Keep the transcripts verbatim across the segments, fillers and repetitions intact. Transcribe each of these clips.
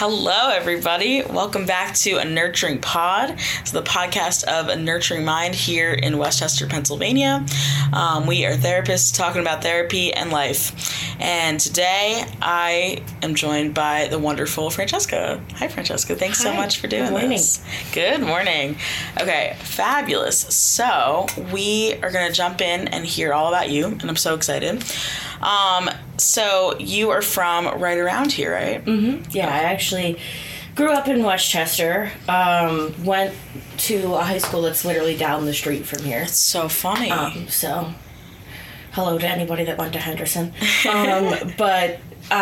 Hello, everybody. Welcome back to A Nurturing Pod. It's the podcast of A Nurturing Mind here in Westchester, Pennsylvania. Um, we are therapists talking about therapy and life. And today I am joined by the wonderful Francesca. Hi, Francesca. Thanks Hi. so much for doing Good morning. this. Good morning. Okay, fabulous. So we are going to jump in and hear all about you, and I'm so excited. Um, so you are from right around here, right? Mm-hmm. Yeah, I actually grew up in Westchester. Um, went to a high school that's literally down the street from here. It's so funny. Um, so, hello to anybody that went to Henderson. Um, but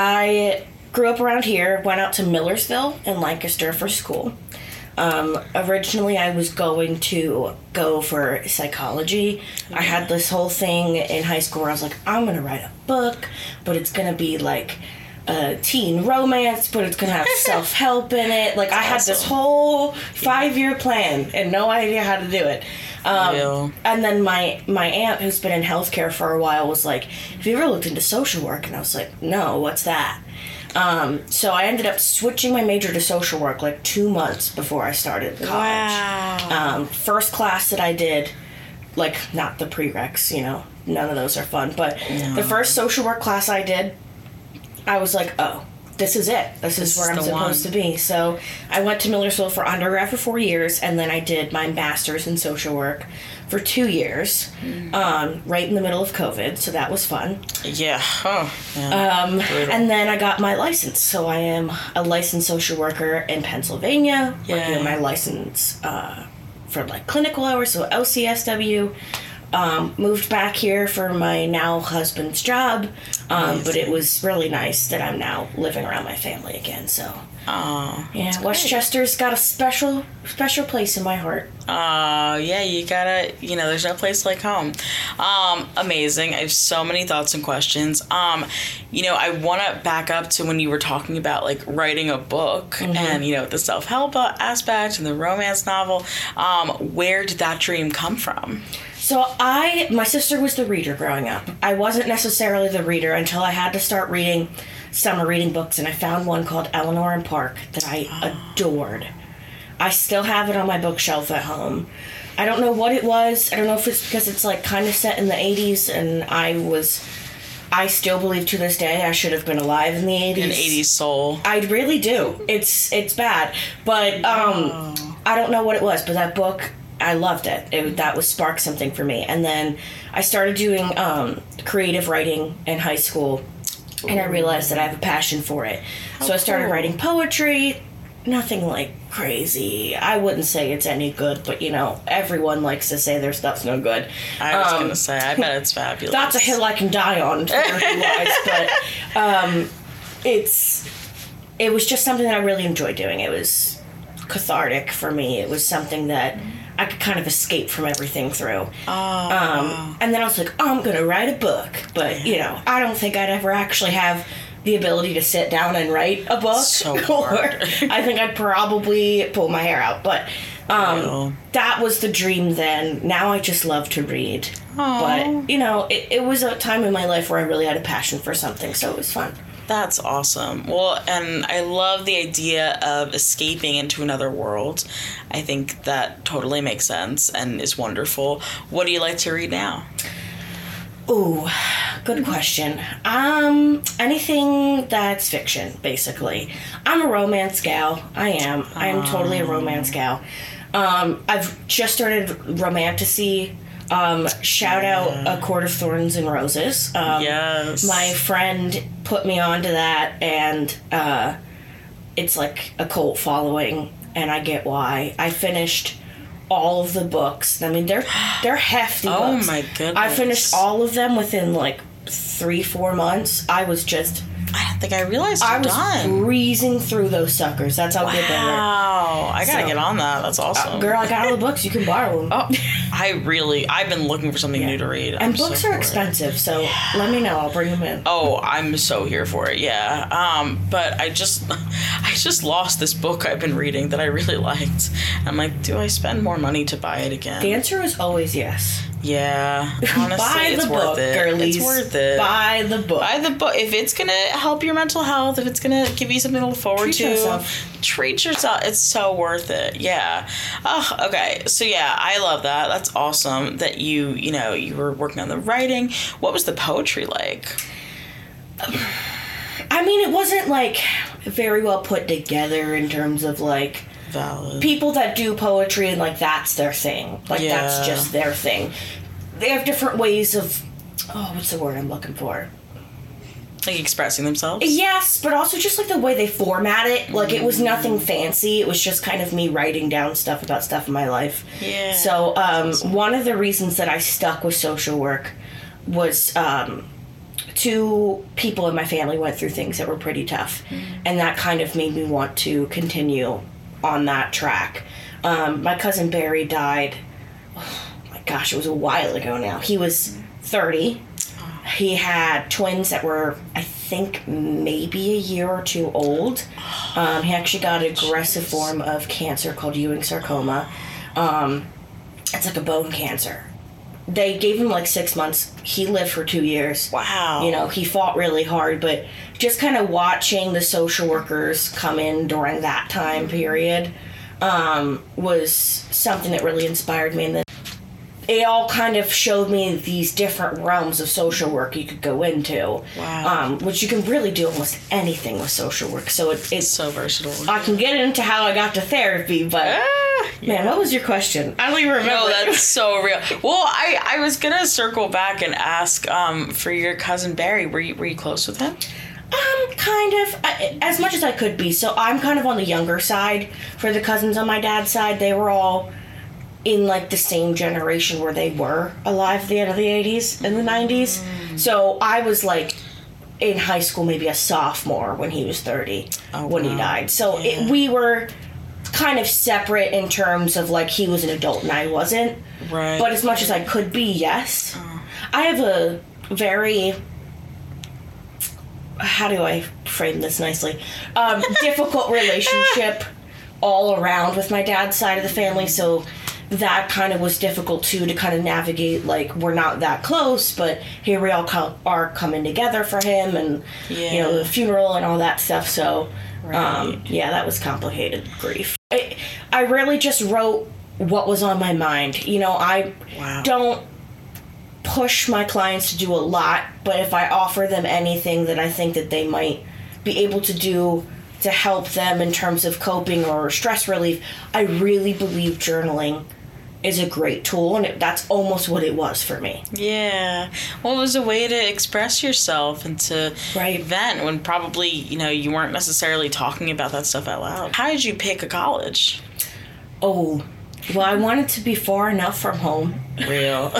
I grew up around here, went out to Millersville in Lancaster for school. Um, originally, I was going to go for psychology. Yeah. I had this whole thing in high school where I was like, I'm going to write a book, but it's going to be like a teen romance, but it's going to have self-help in it. Like, That's I had awesome. This whole five-year plan and no idea how to do it. Um, Real. And then my, my aunt, who's been in healthcare for a while, was like, have you ever looked into social work? And I was like, no, what's that? Um, so I ended up switching my major to social work like two months before I started college. Wow. Um, first class that I did, like, not the prereqs, you know, none of those are fun, but no. The first social work class I did, I was like, oh, this is it. This, this is where is I'm supposed one. to be. So I went to Millersville for undergrad for four years, and then I did my master's in social work for two years, mm. um, right in the middle of COVID, so that was fun. Yeah. Oh, um, and then I got my license, so I am a licensed social worker in Pennsylvania, yeah. working on my license uh, for like clinical hours, so L C S W. Um, moved back here for my now husband's job, um, but it was really nice that I'm now living around my family again, so. Oh, yeah, Westchester's got a special, special place in my heart. Uh, yeah, you gotta, you know, there's no place like home. Um, amazing. I have so many thoughts and questions. Um, you know, I want to back up to when you were talking about, like, writing a book mm-hmm. and, you know, the self-help aspect and the romance novel. Um, where did that dream come from? So I, my sister was the reader growing up. I wasn't necessarily the reader until I had to start reading summer reading books, and I found one called Eleanor and Park that I oh. adored. I still have it on my bookshelf at home. I don't know what it was. I don't know if it's because it's like kind of set in the eighties, and I was, I still believe to this day I should have been alive in the eighties. An eighties soul. I really do. It's it's bad, but um, oh. I don't know what it was. But that book, I loved it. It that was sparked something for me, and then I started doing um, creative writing in high school. And I realized that I have a passion for it. How so I started cool. writing poetry. Nothing like crazy. I wouldn't say it's any good, but you know, everyone likes to say their stuff's no good. I was um, going to say, I bet it's fabulous. That's a hill I can die on, wise, but um, it's it was just something that I really enjoyed doing. It was cathartic for me. It was something that I could kind of escape from everything through. Oh. Um, and then I was like, oh, I'm going to write a book. But, you know, I don't think I'd ever actually have the ability to sit down and write a book. So hard. I think I'd probably pull my hair out. But um, oh. that was the dream then. Now I just love to read. Oh. But, you know, it, it was a time in my life where I really had a passion for something, so it was fun. That's awesome. Well, and I love the idea of escaping into another world. I think that totally makes sense and is wonderful. What do you like to read now? Ooh, good question. Um, anything that's fiction, basically. I'm a romance gal. I am. I am totally a romance gal. Um, I've just started Romantasy. Um, shout out A Court of Thorns and Roses. Um, yes. My friend put me onto that, and uh, it's like a cult following, and I get why. I finished all of the books. I mean, they're they're hefty oh books. Oh my goodness. I finished all of them within like three, four months. I was just... I don't think I realized you're I was done. breezing through those suckers. That's how wow. good they were. Wow. I gotta so, get on that. That's awesome. Uh, girl, I got all the books. You can borrow them. Oh, I really... I've been looking for something yeah. new to read. And I'm books so are expensive, so yeah. let me know. I'll bring them in. Oh, I'm so here for it, yeah. Um, but I just... I just lost this book I've been reading that I really liked. I'm like, do I spend more money to buy it again? The answer is always yes. Yeah, honestly, Buy it's the worth book, it. girlies. It's worth it. Buy the book. Buy the book. If it's gonna help your mental health, if it's gonna give you something to look forward Treat to, yourself. treat yourself. It's so worth it. Yeah. Oh, okay. So yeah, I love that. That's awesome that you, you know, you were working on the writing. What was the poetry like? I mean, it wasn't like very well put together in terms of like Valid. people that do poetry and like that's their thing. Like Yeah. that's just their thing. They have different ways of, oh, what's the word I'm looking for? Like expressing themselves? Yes, but also just like the way they format it. Like it was nothing fancy. It was just kind of me writing down stuff about stuff in my life. Yeah. So um, one of the reasons that I stuck with social work was um, two people in my family went through things that were pretty tough. Mm-hmm. And that kind of made me want to continue on that track. Um, my cousin Barry died, oh my gosh, it was a while ago now. He was thirty. He had twins that were, I think, maybe a year or two old. Um, he actually got an aggressive form of cancer called Ewing sarcoma. Um, it's like a bone cancer. They gave him like six months. He lived for two years. Wow. You know, he fought really hard, but just kind of watching the social workers come in during that time period um, was something that really inspired me. And then it all kind of showed me these different realms of social work you could go into. Wow. Um, which you can really do almost anything with social work. So it, it's so versatile. I can get into how I got to therapy, but Ah, man, what was your question? I don't even remember. No, that's so real. Well, I, I was gonna circle back and ask um for your cousin Barry. Were you were you close with him? Um, kind of, I, as much as I could be. So I'm kind of on the younger side. For the cousins on my dad's side, they were all in like the same generation where they were alive at the end of the eighties and the nineties. Mm. So I was like in high school, maybe a sophomore when he was thirty, oh, when wow. he died. So yeah. it, we were kind of separate in terms of like he was an adult and I wasn't. Right. But as much as I could be, yes. Oh. I have a very, how do I frame this nicely? Um, difficult relationship all around with my dad's side of the family. So that kind of was difficult too to kind of navigate. Like we're not that close, but here we all co- are coming together for him, and yeah. you know the funeral and all that stuff. So right. um, yeah, that was complicated grief. I, I really just wrote what was on my mind. You know, I wow. don't push my clients to do a lot, but if I offer them anything that I think that they might be able to do to help them in terms of coping or stress relief, I really believe journaling is a great tool, and it, that's almost what it was for me. Yeah. Well, it was a way to express yourself and to right. vent when probably, you know, you weren't necessarily talking about that stuff out loud. How did you pick a college? Oh, well, I wanted to be far enough from home. Real.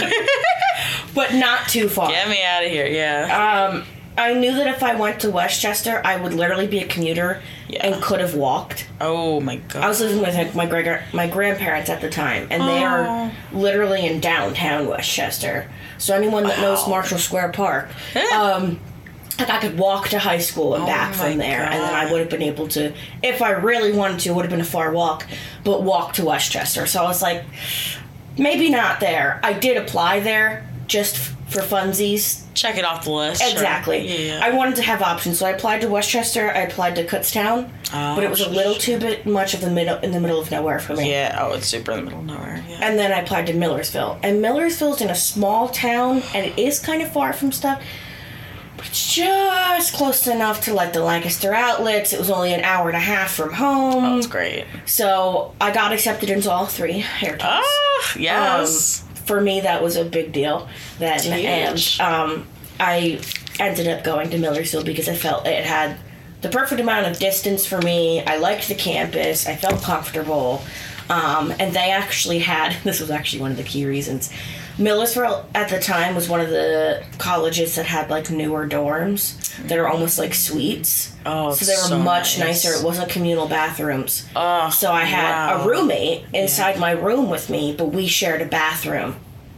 But not too far. Get me out of here, yeah. Um, I knew that if I went to Westchester, I would literally be a commuter yeah. and could have walked. Oh my god! I was living with like, my gra- my grandparents at the time, and they are literally in downtown Westchester. So anyone that wow. knows Marshall Square Park, um, like I could walk to high school and oh back from there, god. And then I would have been able to, if I really wanted to, it would have been a far walk, but walk to Westchester. So I was like, maybe not there. I did apply there just for funsies. Check it off the list. Exactly. Sure. Yeah. I wanted to have options, so I applied to Westchester. I applied to Kutztown, oh, but it was a little too bit much of the middle in the middle of nowhere for me. Yeah. Oh, it's super in the middle of nowhere. Yeah. And then I applied to Millersville, and Millersville's in a small town, and it is kind of far from stuff, but it's just close enough to like the Lancaster outlets. It was only an hour and a half from home. Oh, that's great. So I got accepted into all three hair types. Oh, yes. Um, For me, that was a big deal. Then, and um, I ended up going to Millersville because I felt it had the perfect amount of distance for me. I liked the campus. I felt comfortable. Um, and they actually had, this was actually one of the key reasons, Millersville at the time was one of the colleges that had like newer dorms that are almost like suites. Oh, so they were so much nice. nicer. It wasn't communal bathrooms. Oh, so I had wow. a roommate inside yeah. my room with me, but we shared a bathroom.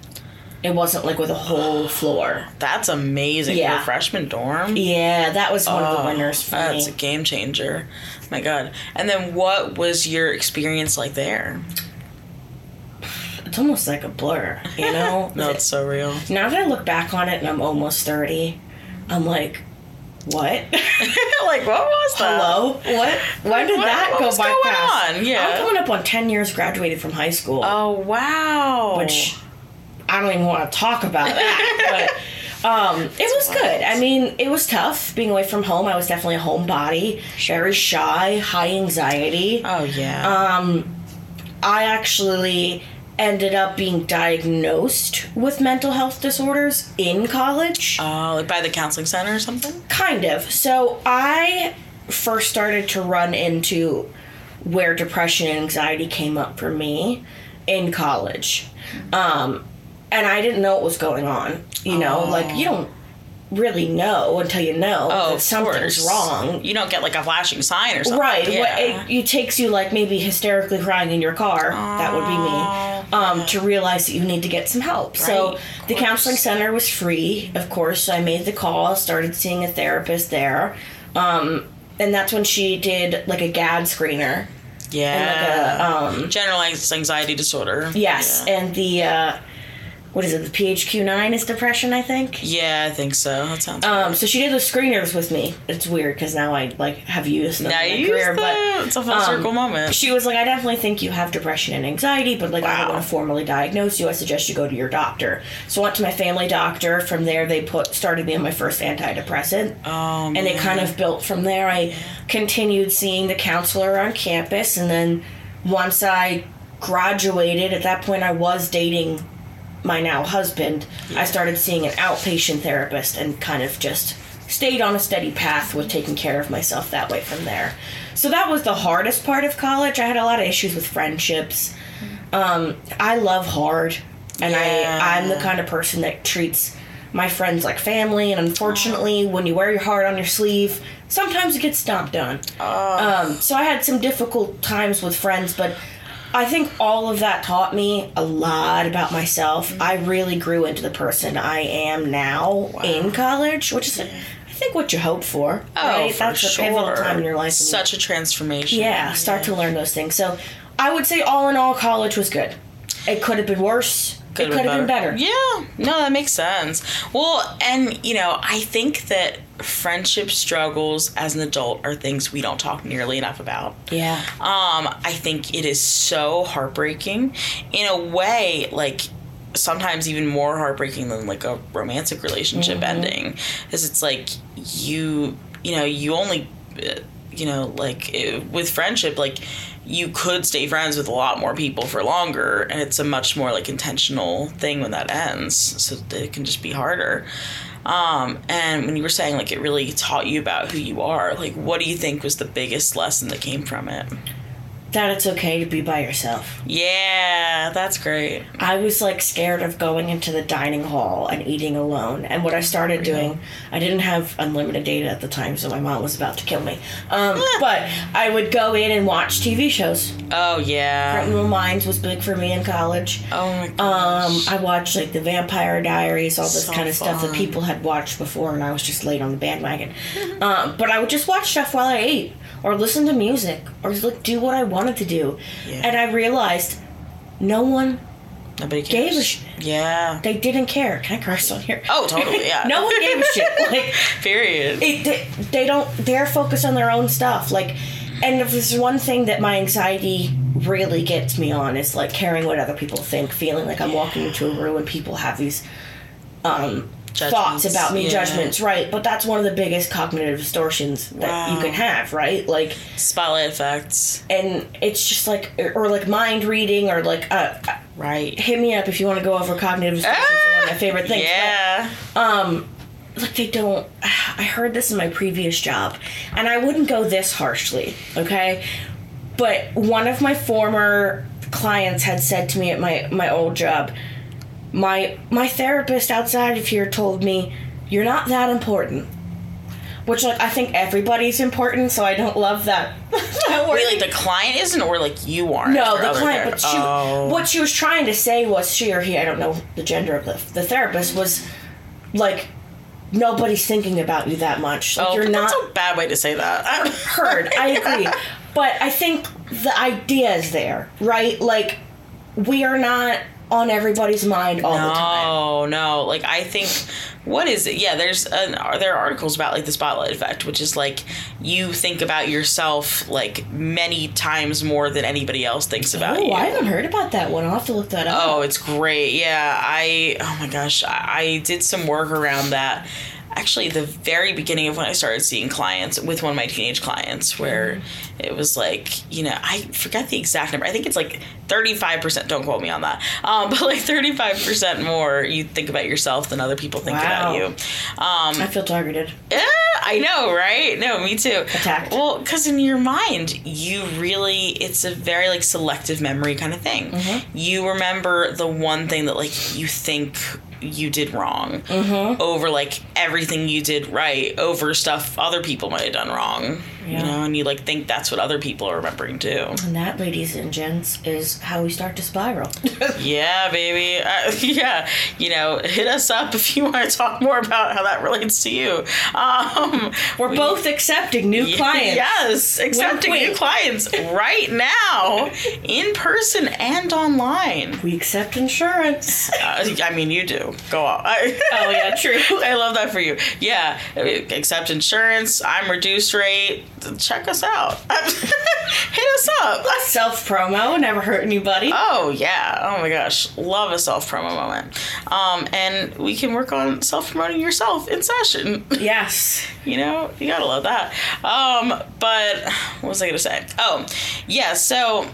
It wasn't like with a whole floor. That's amazing. Yeah. For a freshman dorm? Yeah, that was one oh, of the winners for that's me. That's a game changer. My God. And then what was your experience like there? it's almost like a blur, you know? No, it's so real. Now that I look back on it and I'm almost thirty, I'm like, what? Like, what was that? Hello? What? When did What- that what go was by going fast? on? Yeah. I'm coming up on ten years graduated from high school. Oh, wow. Which I don't even want to talk about that. But um, it was wild. good. I mean, it was tough being away from home. I was definitely a homebody, very shy, high anxiety. Oh, yeah. Um, I actually ended up being diagnosed with mental health disorders in college. Oh, like by the counseling center or something? Kind of. So I first started to run into where depression and anxiety came up for me in college. Um, and I didn't know what was going on. You know, Oh. like you don't really know until you know Oh, that of something's course. wrong. You don't get like a flashing sign or something. Right. Yeah. What it, it takes you like maybe hysterically crying in your car. That would be me. Um, to realize that you need to get some help. So Right, of the course. counseling center was free, of course. So I made the call, started seeing a therapist there, um, and that's when she did like a G A D screener. Yeah. And like a, um, General anxiety disorder. yes, Yeah. and the uh, what is it? The P H Q nine is depression, I think. Yeah, I think so. That sounds Um, so she did the screeners with me. It's weird because now I like have used them Now in you my use career, that. but It's a full um, circle moment. she was like, I definitely think you have depression and anxiety, but like I don't Wow. want to formally diagnose you. I suggest you go to your doctor. So I went to my family doctor. From there, they put started me on my first antidepressant, Oh, and it kind of built from there. I continued seeing the counselor on campus, and then once I graduated, at that point I was dating my now husband. I started seeing an outpatient therapist and kind of just stayed on a steady path with taking care of myself that way from there. So that was the hardest part of college. I had a lot of issues with friendships. Um, I love hard, and Yeah. I, I'm the kind of person that treats my friends like family, and unfortunately, when you wear your heart on your sleeve, sometimes it gets stomped on. Um, so I had some difficult times with friends, but I think all of that taught me a lot about myself. I really grew into the person I am now in college, which is, I think, what you hope for. Oh, right? for That's sure. a pivotal time in your life. when you- Such a transformation. yeah, start to learn those things. So I would say, all in all, college was good. It could have been worse. It could have been better. Yeah, no, that makes sense. Well, and, you know, I think that friendship struggles as an adult are things we don't talk nearly enough about. Yeah. Um, I think it is so heartbreaking. In a way, like, sometimes even more heartbreaking than, like, a romantic relationship Mm-hmm. ending. Because it's like, you, you know, you only, uh, you know, like, uh, with friendship, like, you could stay friends with a lot more people for longer, and it's a much more, like, intentional thing when that ends, so it can just be harder. Um, and when you were saying, like, it really taught you about who you are, like, what do you think was the biggest lesson that came from it? That it's okay to be by yourself. Yeah, that's great. I was like scared of going into the dining hall and eating alone. And what I started doing, I didn't have unlimited data at the time, so my mom was about to kill me. Um, but I would go in and watch T V shows. Oh, yeah. Criminal Minds was big for me in college. Oh, my Um, gosh. I watched like the Vampire Diaries, all this So kind of stuff that fun. people had watched before, and I was just late on the bandwagon. um, but I would just watch stuff while I ate, or listen to music, or just like do what I wanted to do. Yeah. And I realized no one Nobody gave cares. a sh- Yeah. they didn't care. Can I curse on here? Oh, totally, yeah. No one gave a shit. Like, Period. it, they, they don't. They're focused on their own stuff. Like, and if there's one thing that my anxiety really gets me on is like caring what other people think, feeling like I'm walking into a room and people have these um, thoughts Judgments, about me, yeah. judgments, right? But that's one of the biggest cognitive distortions that you Wow. can have, right? Like, Spotlight effects. and it's just like, or like mind reading, or like, uh, Right. hit me up if you want to go over cognitive distortions. They're one of my favorite things. Yeah. But, um, like they don't. I heard this in my previous job, and I wouldn't go this harshly, okay? But one of my former clients had said to me at my my old job, my my therapist outside of here told me, "You're not that important." Which, like, I think everybody's important, so I don't love that. that word. Wait, like the client isn't, or like you aren't? No, or the other client. ther- But she, oh. what she was trying to say was, she or he, I don't know the gender of the, the therapist, was like, nobody's thinking about you that much. Like, Oh, you're but not that's a bad way to say that. heard. I agree. But I think the idea is there, right? Like, we are not on everybody's mind all no, the time. No, no. Like, I think, what is it? Yeah, there's an, there are articles about, like, the spotlight effect, which is, like, you think about yourself, like, many times more than anybody else thinks about oh, you. I haven't heard about that one. I'll have to look that up. Oh, it's great. Yeah, I, oh my gosh, I, I did some work around that. Actually, the very beginning of when I started seeing clients, with one of my teenage clients, where mm-hmm. it was like, you know, I forget the exact number. I think it's like thirty-five percent, don't quote me on that, um, but like thirty-five percent more you think about yourself than other people think wow. about you. Um, I feel targeted. Yeah, I know, right? No, me too. Attacked. Well, because in your mind, you really, it's a very like selective memory kind of thing. Mm-hmm. You remember the one thing that like you think you did wrong mm-hmm. over like everything you did right over stuff other people might have done wrong. Yeah. You know, and you like think that's what other people are remembering too. And that, ladies and gents, is how we start to spiral. Yeah, baby. Uh, yeah, you know, hit us up if you want to talk more about how that relates to you. Um, We're we, both accepting new y- clients. Yes, accepting new clients right now, in person and online. We accept insurance. Uh, I mean, you do. Go on. Oh yeah, true. I love that for you. Yeah, accept insurance. I'm reduced rate. Check us out. Hit us up. Self promo, never hurt anybody. Oh yeah. Oh my gosh, love a self promo moment. Um, and we can work on self promoting yourself in session. Yes. You know, you gotta love that. Um, but what was I gonna say? Oh, yeah. So.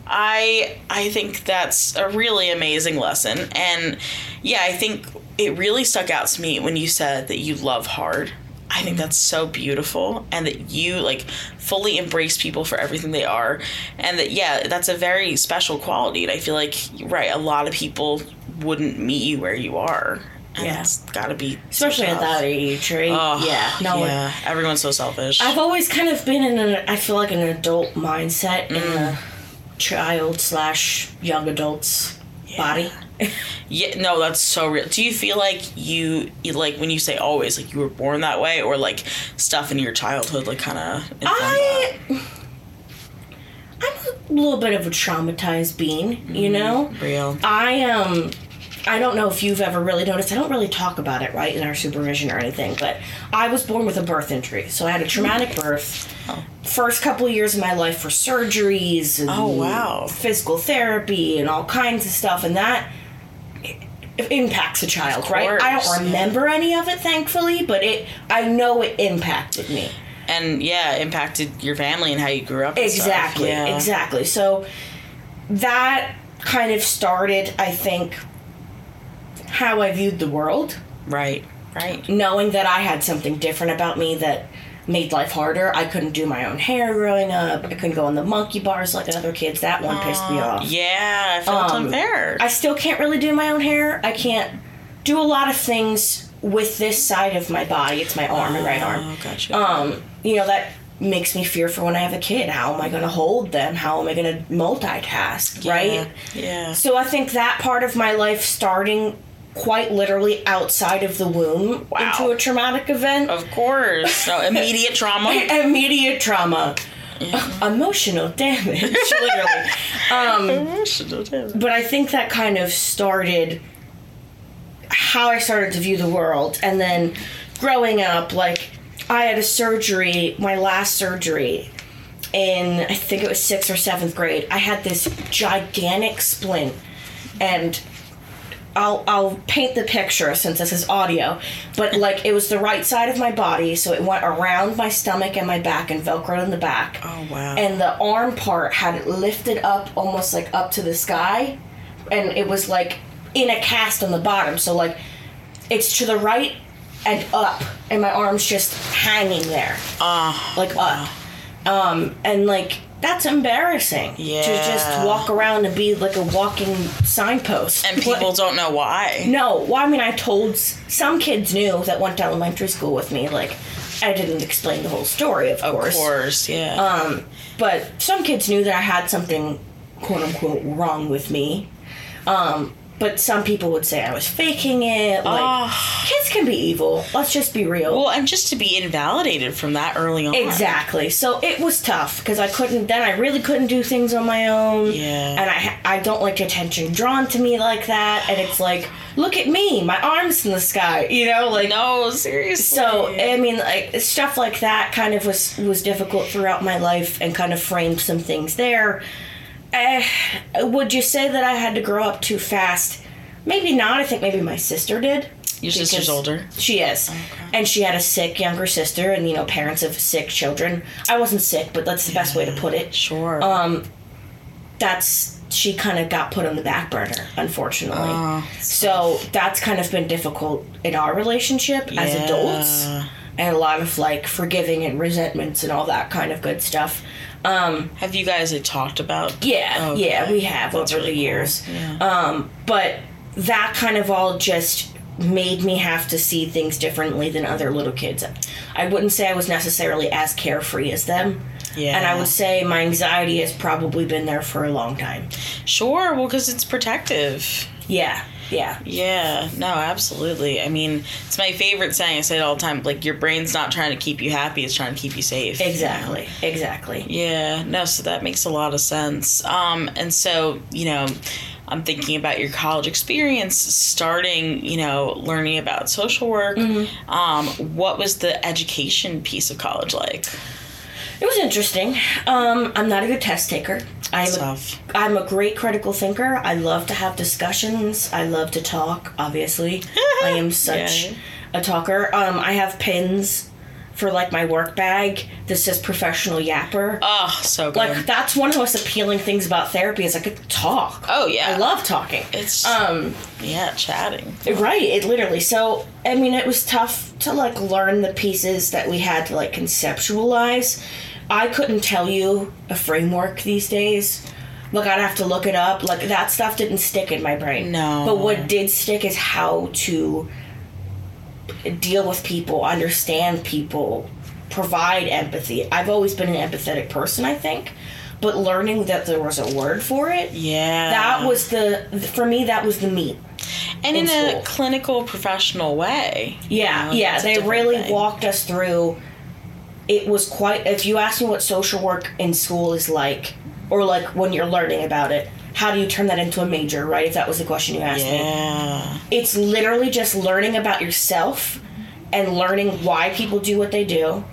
I I think that's a really amazing lesson. And yeah, I think it really stuck out to me when you said that you love hard. I think that's so beautiful, and that you like fully embrace people for everything they are, and that yeah, that's a very special quality. And I feel like right, a lot of people wouldn't meet you where you are. And yeah, it's gotta be especially so at that age, right? Oh, yeah, no, yeah. One, everyone's so selfish. I've always kind of been in an I feel like an adult mindset mm. in the child slash young adult's yeah. body. Yeah, no, that's so real. Do you feel like you, you, like, when you say always, like, you were born that way, or, like, stuff in your childhood, like, kind of... I... That? I'm a little bit of a traumatized being, mm-hmm. you know? Real. I, um... I don't know if you've ever really noticed, I don't really talk about it, right, in our supervision or anything, but I was born with a birth injury. So I had a traumatic birth. Oh. First couple of years of my life for surgeries and oh, wow. physical therapy and all kinds of stuff, and that it impacts a child, right? I don't remember yeah. any of it, thankfully, but it I know it impacted me. And, yeah, impacted your family and how you grew up and Exactly, stuff. Yeah. exactly. So that kind of started, I think... how I viewed the world. Right, right. Knowing that I had something different about me that made life harder. I couldn't do my own hair growing up. I couldn't go on the monkey bars like other kids. That one uh, pissed me off. Yeah, I felt um, unfair. I still can't really do my own hair. I can't do a lot of things with this side of my body. It's my arm, my right arm. Oh, gotcha. Um, you know, that makes me fear for when I have a kid. How am I going to hold them? How am I going to multitask, yeah, right? Yeah. So I think that part of my life starting... quite literally outside of the womb wow. into a traumatic event. Of course. No, immediate trauma. Immediate trauma. Yeah. Uh, emotional damage, literally. Um, emotional damage. But I think that kind of started how I started to view the world. And then growing up, like, I had a surgery, my last surgery, in, I think it was sixth or seventh grade. I had this gigantic splint, and... I'll I'll paint the picture since this is audio, but like it was the right side of my body, so it went around my stomach and my back and velcroed in the back. Oh wow! And the arm part had it lifted up, almost like up to the sky, and it was like in a cast on the bottom. So like it's to the right and up, and my arm's just hanging there, uh, like wow. up, um, and like. That's embarrassing. Yeah. To just walk around and be like a walking signpost. And people but, don't know why. No. Well, I mean, I told... Some kids knew that went to elementary school with me. Like, I didn't explain the whole story, of course. Of course, yeah. Um, but some kids knew that I had something, quote-unquote, wrong with me. Um, but some people would say I was faking it. Like, Oh. kids can be evil. Let's just be real. Well, and just to be invalidated from that early on. Exactly. So it was tough because I couldn't. Then I really couldn't do things on my own. Yeah. And I I don't like attention drawn to me like that. And it's like, look at me, my arms in the sky. You know, like No, seriously. So I mean, like stuff like that kind of was was difficult throughout my life and kind of framed some things there. Uh, would you say that I had to grow up too fast? Maybe not. I think maybe my sister did. Your sister's older? She is. Okay. And she had a sick younger sister, and, you know, parents of sick children. I wasn't sick, but that's the yeah, best way to put it. Sure. Um, that's... She kind of got put on the back burner, unfortunately. Oh, so that's kind of been difficult in our relationship yeah. as adults. And a lot of, like, forgiving and resentments and all that kind of good stuff. Um, have you guys like, talked about? Yeah, okay. yeah, we have That's over really the years. Cool. Yeah. Um, but that kind of all just made me have to see things differently than other little kids. I wouldn't say I was necessarily as carefree as them. Yeah. And I would say my anxiety has probably been there for a long time. Sure, well, because it's protective. Yeah. Yeah. Yeah. No, absolutely. I mean, it's my favorite saying. I say it all the time. Like, your brain's not trying to keep you happy. It's trying to keep you safe. Exactly. You know? Exactly. Yeah. No, so that makes a lot of sense. Um, and so, you know, I'm thinking about your college experience, starting, you know, learning about social work. Mm-hmm. Um, what was the education piece of college like? It was interesting. Um, I'm not a good test taker. I'm Tough. A, I'm a great critical thinker. I love to have discussions. I love to talk, obviously. I am such yeah. a talker. Um, I have pins for, like, my work bag that says professional yapper. Oh, so good. Like, that's one of the most appealing things about therapy is I could talk. Oh, yeah. I love talking. It's, um, yeah, chatting. Right, it literally. So, I mean, it was tough to, like, learn the pieces that we had to, like, conceptualize. I couldn't tell you a framework these days. Like, I'd have to look it up. Like, that stuff didn't stick in my brain. No. But what did stick is how to deal with people, understand people, provide empathy. I've always been an empathetic person, I think. But learning that there was a word for it, yeah, that was the, for me, that was the meat. And in, in a clinical, professional way. Yeah, you know, yeah. They really thing. walked us through. It was quite, if you ask me what social work in school is like, or like when you're learning about it, how do you turn that into a major, right? If that was the question you asked yeah. me. It's literally just learning about yourself and learning why people do what they do,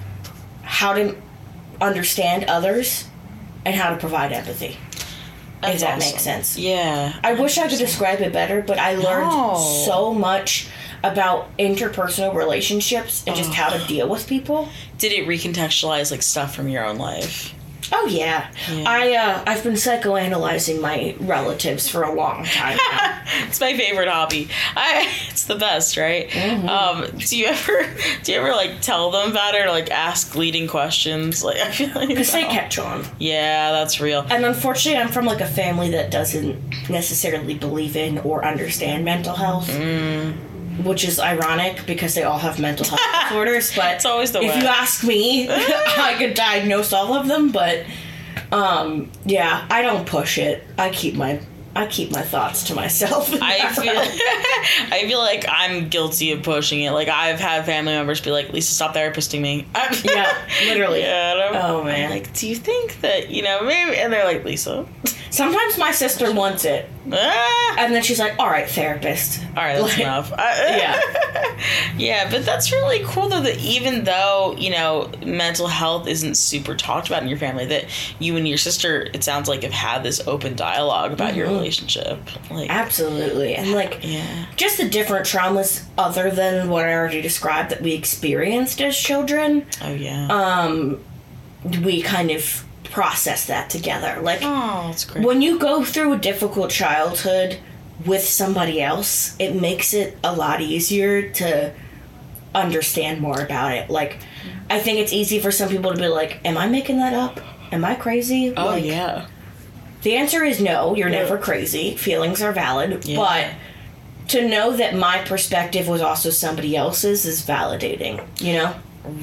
how to understand others, and how to provide empathy. That's if that awesome. makes sense. Yeah. I wish I could describe it better, but I learned no. so much about interpersonal relationships and just oh. how to deal with people. Did it recontextualize, like, stuff from your own life? Oh, yeah. yeah. I, uh, I've been psychoanalyzing my relatives for a long time now. It's my favorite hobby. I, it's the best, right? Mm-hmm. Um, do you ever, do you ever, like, tell them about it or, like, ask leading questions? Like, I feel like... Because they catch on. Yeah, that's real. And unfortunately, I'm from, like, a family that doesn't necessarily believe in or understand mental health. Mm. Which is ironic because they all have mental health disorders, but it's always the if way. you ask me, I could diagnose all of them, but um, yeah, I don't push it. I keep my I keep my thoughts to myself. I feel I feel like I'm guilty of pushing it. Like, I've had family members be like, Lisa, stop therapizing me. Yeah, literally. Yeah, and I'm, oh man. I'm like, do you think that, you know, maybe, and they're like, Lisa. Sometimes my sister wants it. Ah. And then she's like, all right, therapist. All right, that's like, enough. I, yeah. Yeah, but that's really cool, though, that even though, you know, mental health isn't super talked about in your family, that you and your sister, it sounds like, have had this open dialogue about mm-hmm. your relationship. Like, absolutely. And, like, yeah. just the different traumas other than what I already described that we experienced as children. Oh, yeah. Um, we kind of process that together. Like, oh, that's great. When you go through a difficult childhood with somebody else, it makes it a lot easier to understand more about it. Like, I think it's easy for some people to be like, am I making that up? Am I crazy? Oh, like, yeah. The answer is no, you're yeah. never crazy. Feelings are valid. Yeah. But to know that my perspective was also somebody else's is validating, you know?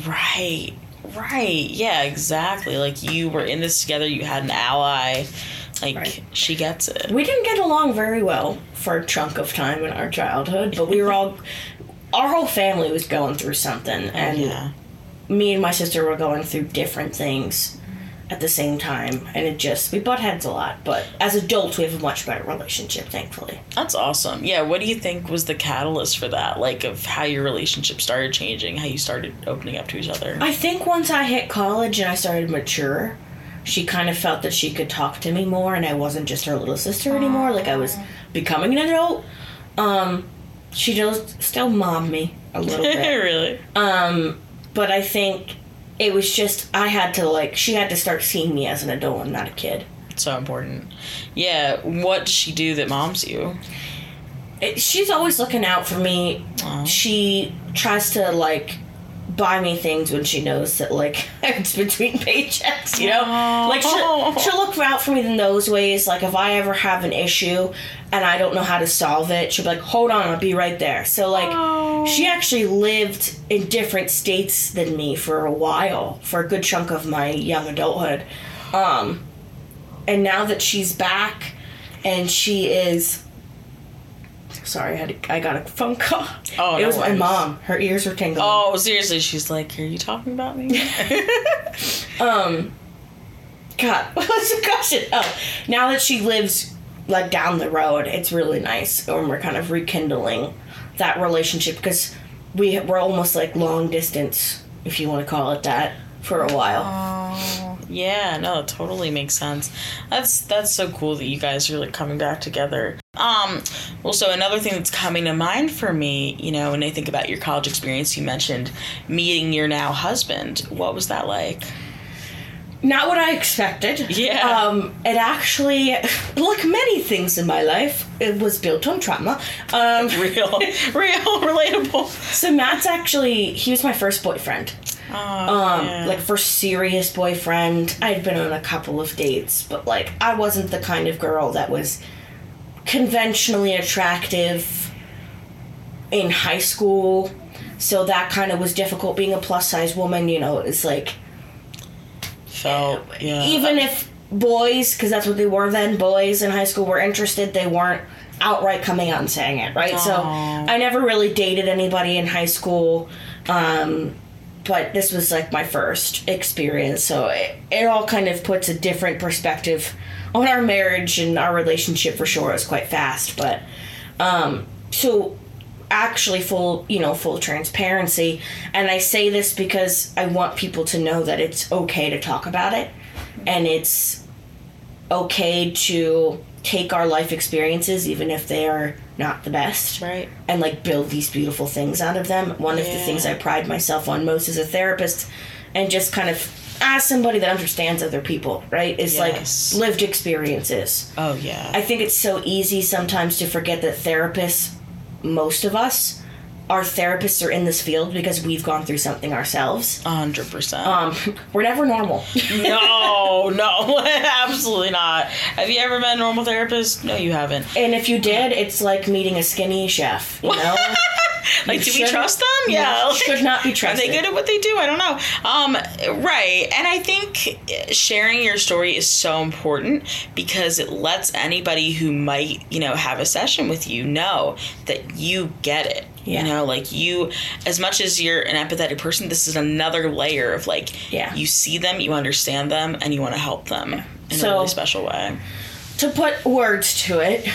Right. Right. Yeah, exactly. Like, you were in this together, you had an ally Like, Right. she gets it. We didn't get along very well for a chunk of time in our childhood, but we were all, our whole family was going through something, and Yeah. me and my sister were going through different things at the same time, and it just, we butt heads a lot, but as adults we have a much better relationship, thankfully. That's awesome. Yeah, what do you think was the catalyst for that? Like, of how your relationship started changing, how you started opening up to each other? I think once I hit college and I started to mature, she kind of felt that she could talk to me more, and I wasn't just her little sister anymore. Like, I was becoming an adult. Um, she does still mom me a little bit. Really? Um, but I think it was just, I had to, like, she had to start seeing me as an adult and not a kid. So important. Yeah, what does she do that moms you? It, she's always looking out for me. Aw. She tries to, like, buy me things when she knows that, like, it's between paychecks, you know? Aw. Like, she'll, she'll look out for me in those ways. Like, if I ever have an issue and I don't know how to solve it, she'll be like, hold on, I'll be right there. So, like, Oh. she actually lived in different states than me for a while, for a good chunk of my young adulthood. Um, and now that she's back and she is... Sorry, I, had to, I got a phone call. Oh, it no was my worries. mom. Her ears were tingling. Oh, seriously, she's like, are you talking about me? Um, God, what was the question? Oh, now that she lives, like, down the road, it's really nice. And we're kind of rekindling that relationship because we, we're almost, like, long distance, if you want to call it that, for a while. Oh, yeah, no, it totally makes sense. That's that's so cool that you guys are like coming back together. Um, well, so another thing that's coming to mind for me, you know, when I think about your college experience, you mentioned meeting your now husband. What was that like? Not what I expected. Yeah. Um, it actually, like many things in my life, it was built on trauma. Um, Real, real, relatable. so Matt's actually, he was my first boyfriend. Oh, Um, yeah. like first serious boyfriend. I'd been on a couple of dates, but like I wasn't the kind of girl that was conventionally attractive in high school. So that kind of was difficult being a plus size woman, you know, it's like Felt, yeah. even if boys, because that's what they were then, boys in high school were interested, they weren't outright coming out and saying it, right? So Aw. I never really dated anybody in high school, um, but this was like my first experience, so it, it all kind of puts a different perspective on our marriage and our relationship for sure. It was quite fast, but um, so actually full, you know, full transparency, and I say this because I want people to know that it's okay to talk about it, and it's okay to take our life experiences, even if they are not the best, Right. and like build these beautiful things out of them. One of the Yeah. things I pride myself on most as a therapist, and just kind of as somebody that understands other people, right, is Yes. like lived experiences. Oh, yeah. I think it's so easy sometimes to forget that therapists, most of us, our therapists are in this field because we've gone through something ourselves. one hundred percent. Um, we're never normal. No, no, absolutely not. Have you ever met a normal therapist? No, you haven't. And if you did, it's like meeting a skinny chef, you know? Like, You do we shouldn't- trust them? Yeah. you should not be Are trusted. they good at what they do? I don't know. Um, right. And I think sharing your story is so important because it lets anybody who might, you know, have a session with you know that you get it. Yeah. You know, like you, as much as you're an empathetic person, this is another layer of like, Yeah. you see them, you understand them, and you want to help them in So- a really special way. To put words to it,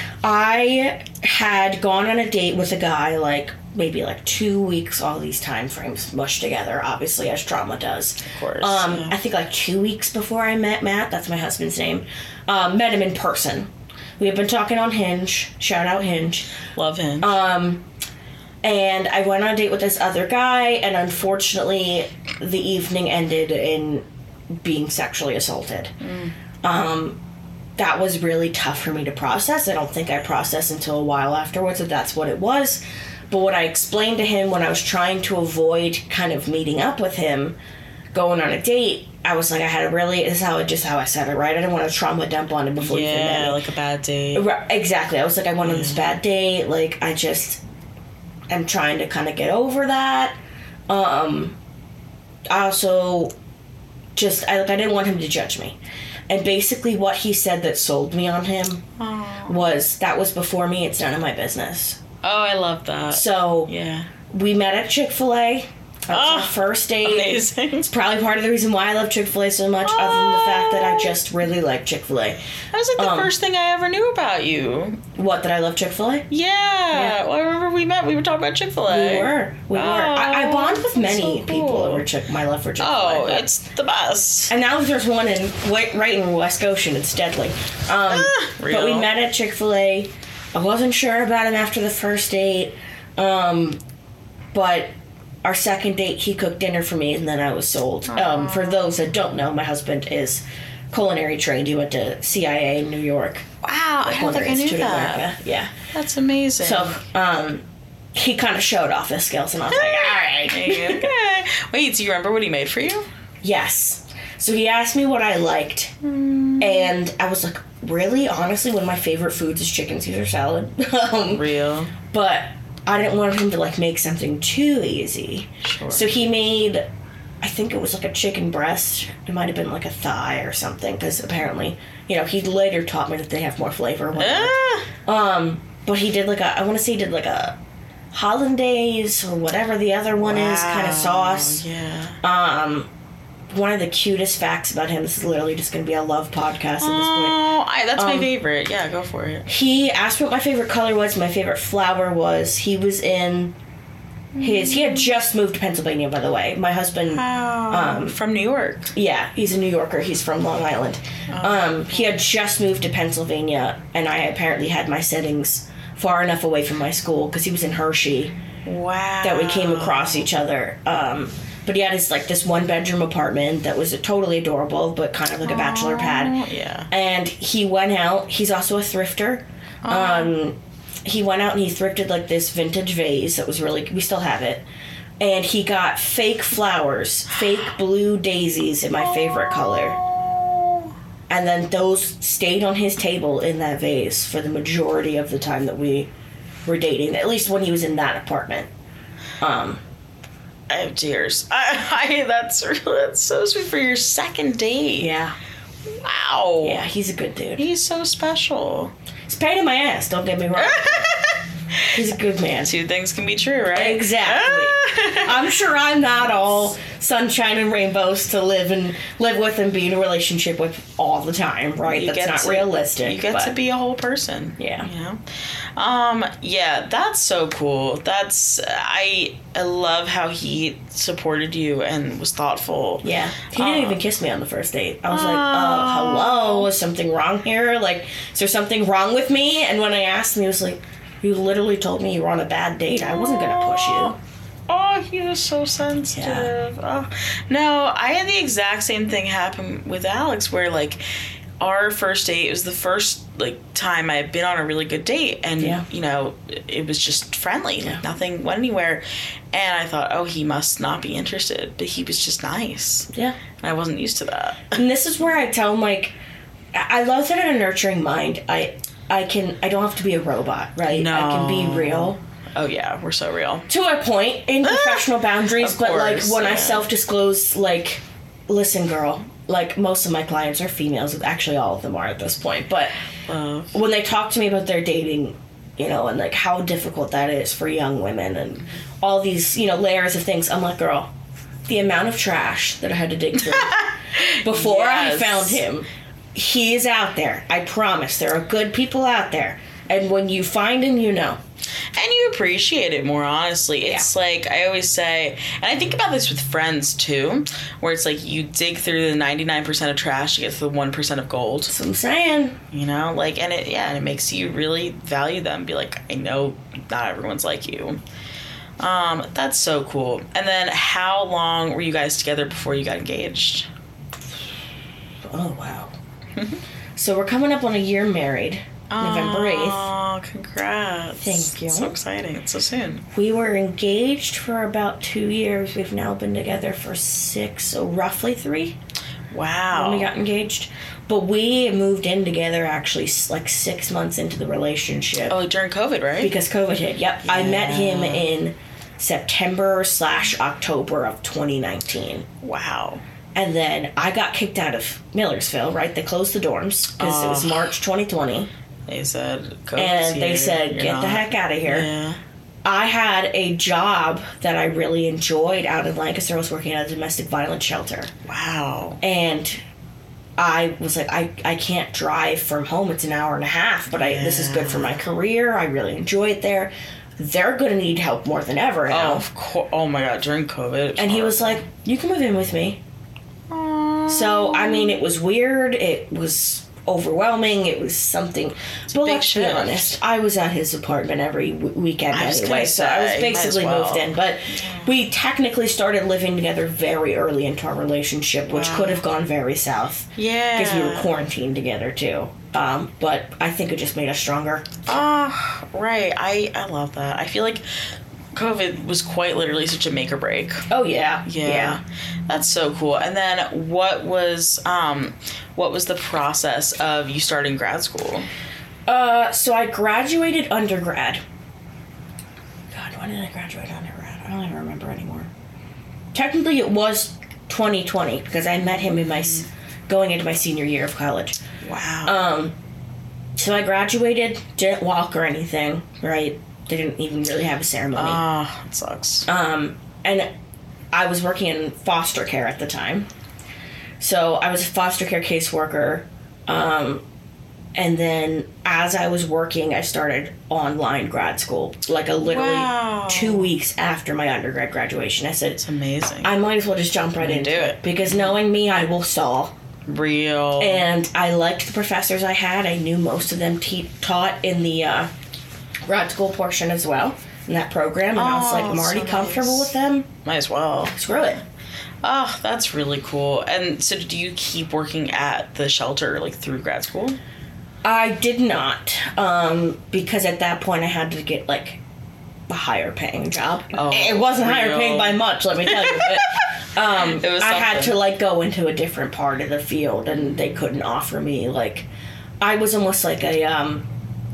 I had gone on a date with a guy like maybe like two weeks, all these time frames mushed together, obviously, as trauma does. Of course. Um, yeah. I think like two weeks before I met Matt, that's my husband's name, um, met him in person. We had been talking on Hinge, shout out Hinge. Love him. Um, and I went on a date with this other guy, and unfortunately, the evening ended in being sexually assaulted. Um, that was really tough for me to process. I don't think I processed until a while afterwards that that's what it was. But what I explained to him when I was trying to avoid kind of meeting up with him, going on a date, I was like, I had a really, this is how it, just how I said it, right? I didn't want to trauma dump on him before he even met yeah, me. like a bad date. Right, exactly. I was like, I went on this bad date. Like, I just am trying to kind of get over that. Um, I also just, I, like, I didn't want him to judge me. And basically what he said that sold me on him Aww. was, that was before me, it's none of my business. Oh, I love that. So, yeah. we met at Chick-fil-A. That was Oh, our first date. amazing. It's probably part of the reason why I love Chick-fil-A so much, Oh. other than the fact that I just really like Chick-fil-A. That was like the Um, first thing I ever knew about you. What, that I love Chick-fil-A? Yeah. Well, I remember we met. We were talking about Chick-fil-A. We were. We Oh, were. I, I bond with that's many so cool. people over Chick- my love for Chick-fil-A. Oh, but- it's the best. And now there's one in right right in West Goshen. It's deadly. Um, Ah, but real. we met at Chick-fil-A. I wasn't sure about him after the first date. Um, but our second date, he cooked dinner for me, and then I was sold. Um, for those that don't know, my husband is culinary trained. He went to C I A in New York. Wow, I don't think I knew Institute of that. America. Yeah. That's amazing. So um, he kind of showed off his skills, and I was like, all right. okay. Wait, do you remember what he made for you? Yes. So he asked me what I liked, Mm. and I was like, really? Honestly, one of my favorite foods is chicken Caesar salad. um, Real. but I didn't want him to, like, make something too easy. Sure. So he made, I think it was like a chicken breast. It might have been like a thigh or something, because apparently, you know, he later taught me that they have more flavor. Whatever. Ah, Um, but he did like a, I want to say he did like a hollandaise or whatever the other one is, kind of wow, sauce. Yeah. Um, one of the cutest facts about him, this is literally just going to be a love podcast at this point. Oh, I, that's my Um, favorite. Yeah, go for it. He asked what my favorite color was, my favorite flower was. He was in his, he had just moved to Pennsylvania, by the way. My husband, Wow. um, From New York. yeah, he's a New Yorker. He's from Long Island. Um, he had just moved to Pennsylvania, and I apparently had my settings far enough away from my school, because he was in Hershey, Wow. that we came across each other. Um, but he had his, like, this one bedroom apartment that was totally adorable, but kind of like a bachelor pad. Oh, yeah. And he went out, he's also a thrifter. Um, he went out and he thrifted, like, this vintage vase that was really, we still have it. And he got fake flowers, fake blue daisies in my favorite color. Oh. And then those stayed on his table in that vase for the majority of the time that we were dating, at least when he was in that apartment. Um, I have tears. I, I that's really, that's so sweet for your second date. yeah. Wow. Yeah, he's a good dude. He's so special. He's a pain in my ass, don't get me wrong. He's a good man. Two things can be true, right? Exactly. I'm sure I'm not all sunshine and rainbows to live and live with and be in a relationship with all the time, right? You That's get not to- realistic. You get but to be a whole person. Yeah. You know? Um, yeah, that's so cool. That's I I love how he supported you and was thoughtful. Yeah. He didn't Uh, even kiss me on the first date. I was like, Oh. oh, hello? Is something wrong here? Like, is there something wrong with me? And when I asked him, he was like, you literally told me you were on a bad date. I wasn't going to push you. Oh, he was so sensitive. Oh. No, I had the exact same thing happen with Alex where, like, our first date, it was the first, like, time I had been on a really good date. And, Yeah. you know, it was just friendly. Yeah. Like, nothing went anywhere. And I thought, oh, he must not be interested. But he was just nice. Yeah. And I wasn't used to that. And this is where I tell him, like, I I love that in a nurturing mind, I I can, I don't have to be a robot, right? I can be No. real. Oh, yeah, we're so real. To a point in professional boundaries, Of but like course, when I yeah. self-disclose, like, listen, girl, like most of my clients are females. Actually, all of them are at this point. But Love. when they talk to me about their dating, you know, and like how difficult that is for young women and all these, you know, layers of things, I'm like, girl, the amount of trash that I had to dig through before Yes. I found him, he is out there. I promise. There are good people out there. And when you find him, you know. And you appreciate it more, honestly. It's Yeah. like, I always say, and I think about this with friends too, where it's like you dig through the ninety-nine percent of trash to get to the one percent of gold. That's what I'm saying. You know? Like, and it, yeah, and it makes you really value them. Be like, I know not everyone's like you. Um, that's so cool. And then how long were you guys together before you got engaged? Oh, wow. So we're coming up on a year married. November eighth. Oh, congrats. Thank you. So exciting. It's so soon. We were engaged for about two years. We've now been together for six, so roughly three Wow. when we got engaged. But we moved in together actually s- like six months into the relationship. Oh, like during COVID, right? Because COVID hit. Yep. I met him Yeah. in September slash October of twenty nineteen. Wow. And then I got kicked out of Millersville, right? They closed the dorms because oh. it was March twenty twenty. They said, go And here. they said, You're get not. the heck out of here. Yeah. I had a job that I really enjoyed out in Lancaster. I was working at a domestic violence shelter. Wow. And I was like, I, I can't drive from home. It's an hour and a half, but I yeah. this is good for my career. I really enjoy it there. They're going to need help more than ever now. Oh, of course. Oh, my God. During COVID. And he was like, you can move in with me. Aww. So, I mean, it was weird. It was overwhelming. It was something. It's but a big let's shift. be honest. I was at his apartment every w- weekend I was anyway. gonna So I was say, basically might as well. moved in. But we technically started living together very early into our relationship, which Wow. could have gone very south. Yeah. Because we were quarantined together, too. Um, but I think it just made us stronger. Ah, right. I, I love that. I feel like COVID was quite literally such a make or break. Oh, yeah. Yeah. Yeah. That's so cool. And then what was um what was the process of you starting grad school? Uh, so I graduated undergrad. God, when did I graduate undergrad? I don't even remember anymore. Technically, it was twenty twenty because I met him in my s going into my senior year of college. Wow. Um, so I graduated, didn't walk or anything, right? Didn't even really have a ceremony. Ah, it sucks. Um, and I was working in foster care at the time. So I was a foster care caseworker. Um, and then as I was working, I started online grad school. Like a literally Wow. two weeks after my undergrad graduation. I said, It's amazing. I might as well just jump right into do it. it. Because knowing me, I will stall. Real. And I liked the professors I had. I knew most of them te- taught in the uh, grad school portion as well, in that program. And I was Oh, like, I'm already so comfortable nice. with them. Might as well. Screw it. Oh, that's really cool. And so do you keep working at the shelter like through grad school? I did not, um, because at that point I had to get like a higher paying job. Oh, it wasn't higher real. paying by much, let me tell you. But um, It was I had something. to like go into a different part of the field, and they couldn't offer me like. I was almost like a. Um,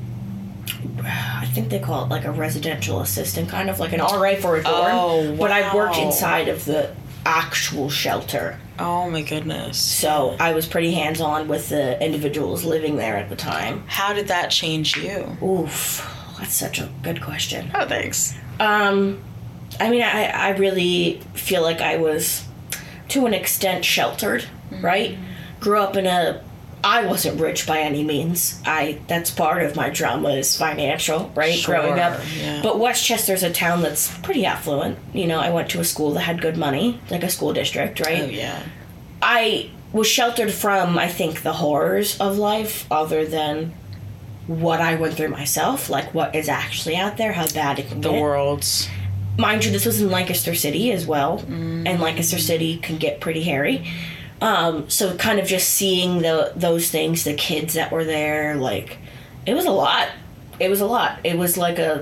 I think they call it like a residential assistant, kind of like an R A for a dorm. Oh, But I worked wow. inside of the actual shelter. Oh my goodness. So I was pretty hands on with the individuals living there at the time. How did that change you? Oof, that's such a good question. Oh, thanks. Um, I mean, I, I really feel like I was, to an extent, sheltered, right? Grew up in a, I wasn't rich by any means. I, that's part of my drama is financial, right? Sure, Growing up. yeah. But Westchester's a town that's pretty affluent. You know, I went to a school that had good money, like a school district, right? Oh, yeah. I was sheltered from, I think, the horrors of life, other than what I went through myself, like what is actually out there, how bad it can The get. world's. Mind you, this was in Lancaster City as well, and Lancaster City can get pretty hairy. Um, so kind of just seeing the those things, the kids that were there, like, it was a lot. It was a lot. It was like a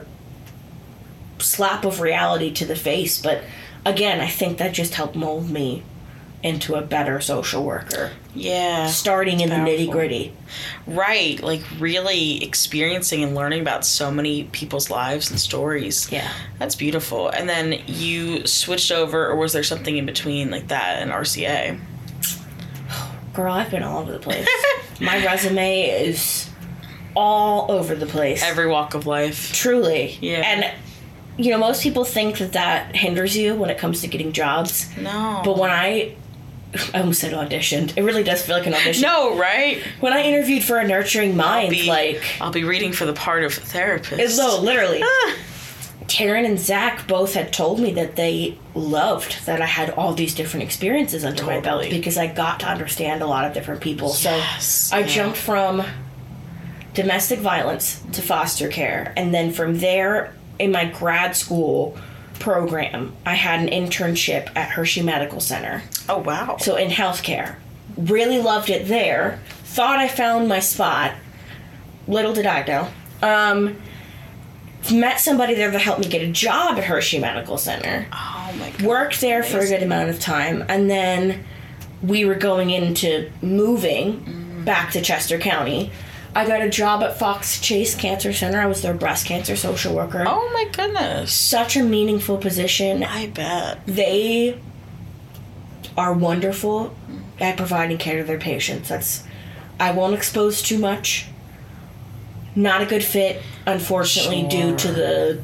slap of reality to the face, but again, I think that just helped mold me into a better social worker. Yeah. Starting in the Powerful. nitty gritty. Right. Like really experiencing and learning about so many people's lives and stories. Yeah. That's beautiful. And then you switched over, or was there something in between like that and R C A? Girl, I've been all over the place. My resume is all over the place. Every walk of life. Truly. Yeah. And, you know, most people think that that hinders you when it comes to getting jobs. No. But when I, I almost said auditioned. It really does feel like an audition. No, right? When I interviewed for A Nurturing Mind, Be- like, I'll be reading for the part of therapist. it's no, literally. Ah. Taryn and Zach both had told me that they loved that I had all these different experiences under my belt Totally. because I got to understand a lot of different people. Yes, So I yeah. jumped from domestic violence to foster care. And then from there, in my grad school program, I had an internship at Hershey Medical Center. Oh, wow. So in healthcare. Really loved it there. Thought I found my spot. Little did I know. Um, met somebody there that helped me get a job at Hershey Medical Center. Oh, my God. Worked there for a good amount of time. And then we were going into moving back to Chester County. I got a job at Fox Chase Cancer Center. I was their breast cancer social worker. Oh, my goodness. Such a meaningful position. I bet. They are wonderful at providing care to their patients. That's, I won't expose too much. Not a good fit, unfortunately, Sure. due to the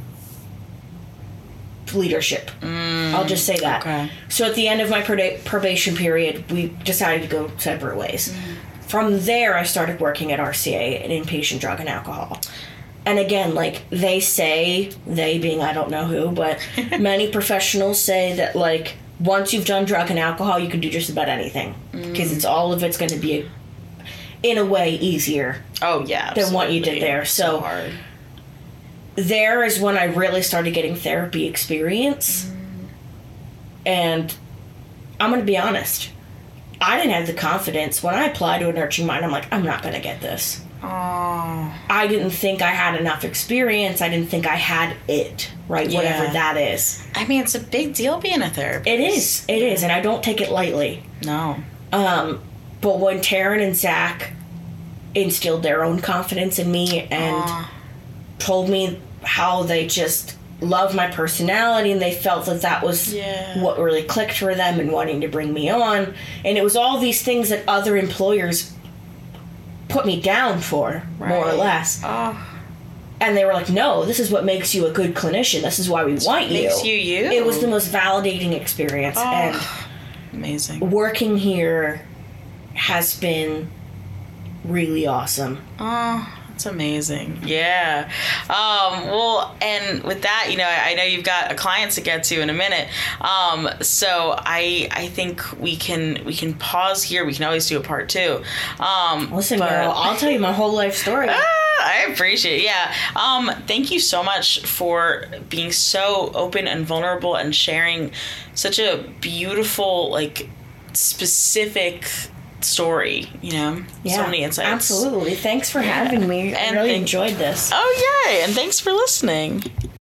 leadership. Mm, I'll just say that. Okay. So at the end of my proba- probation period, we decided to go separate ways. Mm. From there, I started working at R C A, an inpatient drug and alcohol. And again, like, they say, they being I don't know who, but many professionals say that, like, once you've done drug and alcohol, you can do just about anything. Because mm. it's all of it's going to be, in a way, easier. Oh, yeah, absolutely. Than what you did there. So, so hard. There is when I really started getting therapy experience. Mm. And I'm going to be honest. I didn't have the confidence. When I applied to a nurturing mind, I'm like, I'm not going to get this. Oh. I didn't think I had enough experience. I didn't think I had it, right? Yeah. Whatever that is. I mean, it's a big deal being a therapist. It is. It is. And I don't take it lightly. No. Um, but when Taryn and Zach instilled their own confidence in me and Aww. Told me how they just loved my personality and they felt that that was yeah. what really clicked for them and wanting to bring me on. And it was all these things that other employers put me down for, right. more or less. Oh. And they were like, no, this is what makes you a good clinician. This is why we this want you. Makes you you. It was the most validating experience. Oh. And amazing. Working here has been really awesome. Oh, that's amazing. Yeah. Um, well, and with that, you know, I, I know you've got a clients to get to in a minute. Um, so I I think we can we can pause here. We can always do a part two. Um, Listen, but, girl, I'll tell you my whole life story. Ah, I appreciate it. Yeah. Um, thank you so much for being so open and vulnerable and sharing such a beautiful, like, specific story, you know? Yeah, so many insights. Absolutely. Thanks for yeah. having me. I and really thank- enjoyed this. Oh, yay. And thanks for listening.